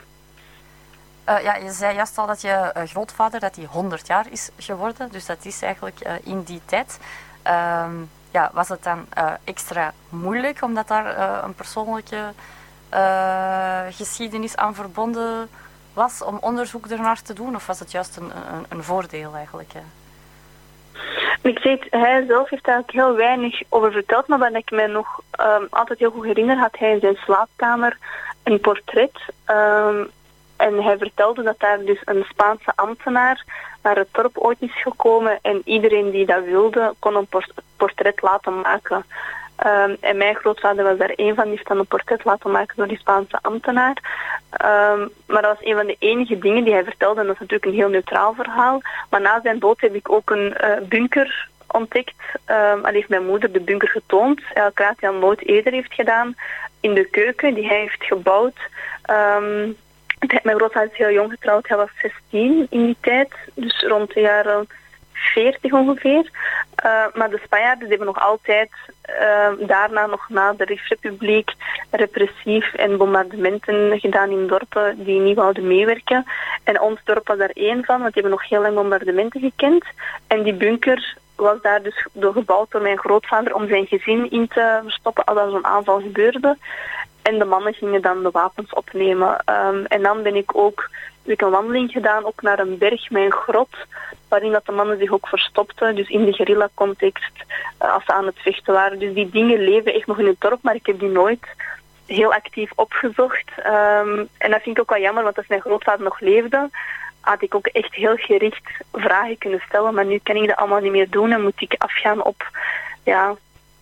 ja, je zei juist al dat je uh, grootvader dat hij honderd jaar is geworden. Dus dat is eigenlijk uh, in die tijd. Uh, ja, was het dan uh, extra moeilijk omdat daar uh, een persoonlijke uh, geschiedenis aan verbonden was om onderzoek ernaar te doen? Of was het juist een, een, een voordeel eigenlijk? Hè? Ik zeg het, hij zelf heeft daar heel weinig over verteld, maar wat ik me nog um, altijd heel goed herinner, had hij in zijn slaapkamer een portret. Um, en hij vertelde dat daar dus een Spaanse ambtenaar naar het dorp ooit is gekomen en iedereen die dat wilde, kon een portret laten maken. Um, en mijn grootvader was daar een van, die heeft dan een portret laten maken door die Spaanse ambtenaar. Um, maar dat was een van de enige dingen die hij vertelde. En dat is natuurlijk een heel neutraal verhaal. Maar na zijn dood heb ik ook een uh, bunker ontdekt. Um, en heeft mijn moeder de bunker getoond. Eigenlijk raad hij al nooit eerder heeft gedaan. In de keuken die hij heeft gebouwd. Um, mijn grootvader is heel jong getrouwd. Hij was zestien in die tijd. Dus rond de jaren veertig ongeveer. Uh, maar de Spanjaarden hebben nog altijd uh, daarna nog na de R I F-republiek repressief en bombardementen gedaan in dorpen die niet wouden meewerken. En ons dorp was daar één van, want die hebben nog heel lang bombardementen gekend. En die bunker was daar dus door gebouwd door mijn grootvader om zijn gezin in te verstoppen als er zo'n aanval gebeurde. En de mannen gingen dan de wapens opnemen. Um, en dan ben ik ook heb ik een wandeling gedaan, ook naar een berg met een grot, waarin dat de mannen zich ook verstopten, dus in de guerrilla-context, uh, als ze aan het vechten waren. Dus die dingen leven echt nog in het dorp, maar ik heb die nooit heel actief opgezocht. Um, en dat vind ik ook wel jammer, want als mijn grootvader nog leefde, had ik ook echt heel gericht vragen kunnen stellen, maar nu kan ik dat allemaal niet meer doen en moet ik afgaan op ja,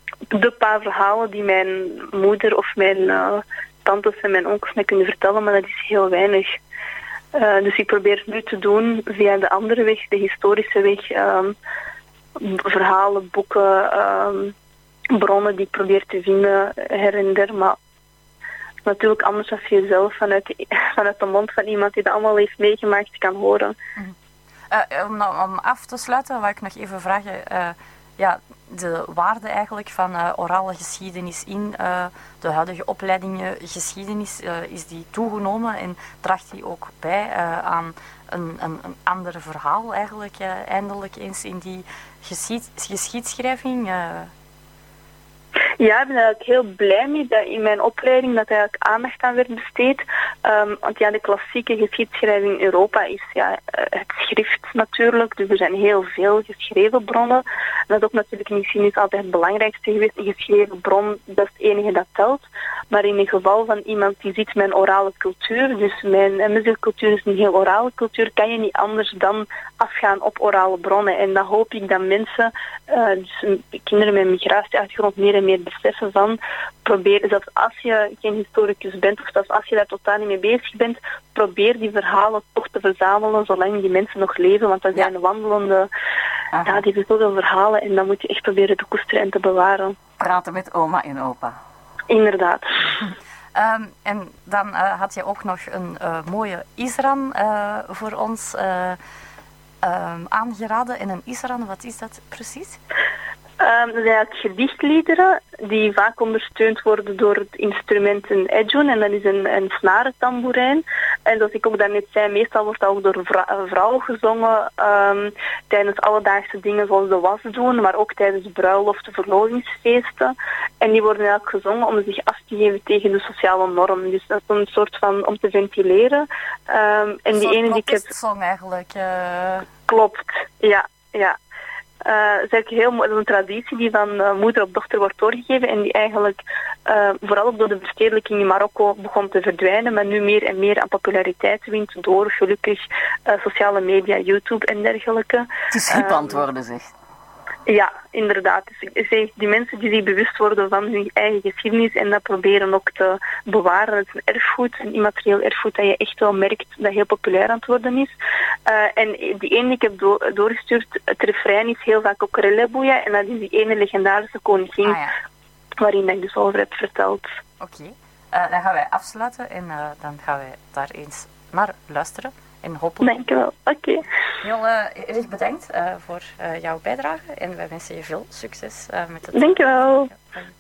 de paar verhalen die mijn moeder of mijn uh, tantes en mijn onkels mij kunnen vertellen, maar dat is heel weinig. Uh, dus ik probeer het nu te doen via de andere weg, de historische weg. Um, verhalen, boeken, um, bronnen die ik probeer te vinden her en der. Maar natuurlijk anders als je zelf vanuit de, vanuit de mond van iemand die dat allemaal heeft meegemaakt kan horen. Uh, om, om af te sluiten, wil ik nog even vragen. Uh, ja, de waarde eigenlijk van uh, orale geschiedenis in uh, de huidige opleidingen geschiedenis uh, is die toegenomen en draagt die ook bij uh, aan een, een, een ander verhaal eigenlijk uh, eindelijk eens in die geschied, geschiedschrijving. Uh. Ja, ik ben er eigenlijk heel blij mee dat in mijn opleiding dat er eigenlijk aandacht aan werd besteed. Um, want ja, de klassieke geschiedschrijving in Europa is ja, het schrift natuurlijk. Dus er zijn heel veel geschreven bronnen. En dat is ook natuurlijk in geschiedenis altijd het belangrijkste geweest. Een geschreven bron, dat is het enige dat telt. Maar in het geval van iemand die ziet mijn orale cultuur, dus mijn muziekcultuur is een heel orale cultuur, kan je niet anders dan afgaan op orale bronnen. En dan hoop ik dat mensen, uh, dus kinderen met migratieachtergrond, meer en meer beseffen van, probeer, zelfs als je geen historicus bent, of zelfs als je daar totaal niet mee bezig bent, probeer die verhalen toch te verzamelen, zolang die mensen nog leven, want dat zijn ja. wandelende, Aha. ja, die hebben zoveel verhalen en dan moet je echt proberen te koesteren en te bewaren. Praten met oma en opa. Inderdaad. Um, en dan uh, had je ook nog een uh, mooie Isran uh, voor ons uh, um, aangeraden. En een Isran, wat is dat precies? Um, dat zijn eigenlijk gedichtliederen die vaak ondersteund worden door het instrument een edjoen. En dat is een, een snarentamboerijn. En zoals ik ook daarnet zei, meestal wordt dat ook door vrou- vrouwen gezongen um, tijdens alledaagse dingen zoals de was doen, maar ook tijdens bruiloften, verlovingsfeesten. En die worden eigenlijk gezongen om zich af te geven tegen de sociale norm. Dus dat is een soort van om te ventileren. Um, en die ene die ik heb... song eigenlijk. Uh... Klopt, ja, ja. Uh, dat is eigenlijk heel mooi. Dat is een traditie die van uh, moeder op dochter wordt doorgegeven en die eigenlijk uh, vooral door de verstedelijking in Marokko begon te verdwijnen, maar nu meer en meer aan populariteit wint door gelukkig uh, sociale media, YouTube en dergelijke. Het is hip aan het worden, zeg. Ja, inderdaad. Dus ik zeg, die mensen die zich bewust worden van hun eigen geschiedenis en dat proberen ook te bewaren. Het is een erfgoed, een immaterieel erfgoed dat je echt wel merkt dat heel populair aan het worden is. Uh, en die ene die ik heb do- doorgestuurd, het refrein is heel vaak ook Relebouya en dat is die ene legendarische koningin ah, ja. waarin ik dus over heb verteld. Oké, okay. uh, dan gaan wij afsluiten en uh, dan gaan wij daar eens naar luisteren. En hopelijk... Dank je wel. Oké. Okay. Heel uh, erg bedankt uh, voor uh, jouw bijdrage en wij wensen je veel succes uh, met het... Dank je wel.